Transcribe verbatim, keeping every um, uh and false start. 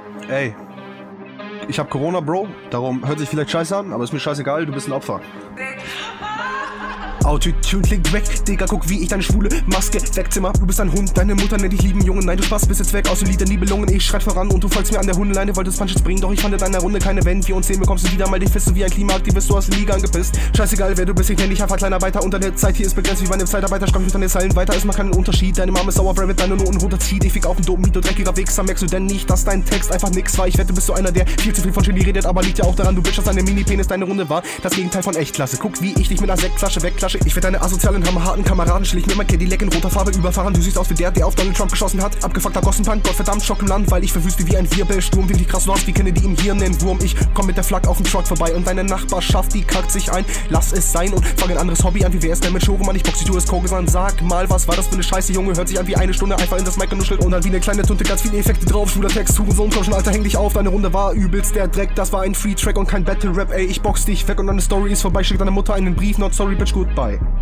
Ey, ich hab Corona, Bro, darum hört sich vielleicht scheiße an, aber ist mir scheißegal, du bist ein Opfer. Autotune klingt weg, Digga, guck wie ich deine schwule Maske wegzimmer. Du bist ein Hund, deine Mutter nennt dich lieben Jungen. Nein, du Spaß, bist jetzt weg aus dem Lied der Nibelungen. Ich schreit voran und du folgst mir an der Hundeleine. Wolltest Punches bringen, doch ich fand in deiner Runde keine Wenn wir uns sehen, bekommst du wieder mal die Fiste wie ein Klimaaktivist. Du hast die Liga angepisst. Scheißegal, wer du bist, ich nenn dich einfach Kleinarbeiter. Und deine Zeit hier ist begrenzt wie bei einem Zeitarbeiter. Schreib mich deine Zeilen weiter, es macht keinen Unterschied. Deine Mama ist sauer, Rap mit deinen Noten runterzieht. Ich fick auf den dopen Beat, du dreckiger Wichser. Merkst du denn nicht, dass dein Text einfach nix war? Ich wette, bist du einer, der viel zu viel von Genie redet, aber liegt ja auch daran, du Bitch, dass deine Mini-Penis deine Runde war. Das Gegenteil von Echtklasse. Guck, wie ich dich mit einer Sektflasche wegklasche. Ich werd deine asozialen hammerharten Kameraden schlich mir mein Cadillac in roter Farbe überfahren. Du siehst aus wie der, der auf Donald Trump geschossen hat. Abgefuckter Gossenpunk, Gottverdammt Schock im Land, weil ich verwüste wie ein Wirbelsturm. Wirklich krass, du hast wie Kennedy im Hirn den Wurm. Ich komm mit der Flak auf dem Truck vorbei und deine Nachbarschaft, die kackt sich ein. Lass es sein und fang ein anderes Hobby an. Wie wär's denn mit Showroman? Ich box die Tour des Kogesan. Sag mal, was war das für eine Scheiße, Junge? Hört sich an wie eine Stunde einfach in das Mic genuschelt und dann wie eine kleine Tunte, ganz viele Effekte drauf. Schwuler Text, Hurensohn, komm schon, Alter, häng dich auf. Deine Runde war übelst der Dreck. Das war ein Free-Track und kein Battle-Rap, ey. Ich box dich weg und deine Story ist vorbei. Schick deiner Mutter einen Brief, not sorry, bitch, goodbye.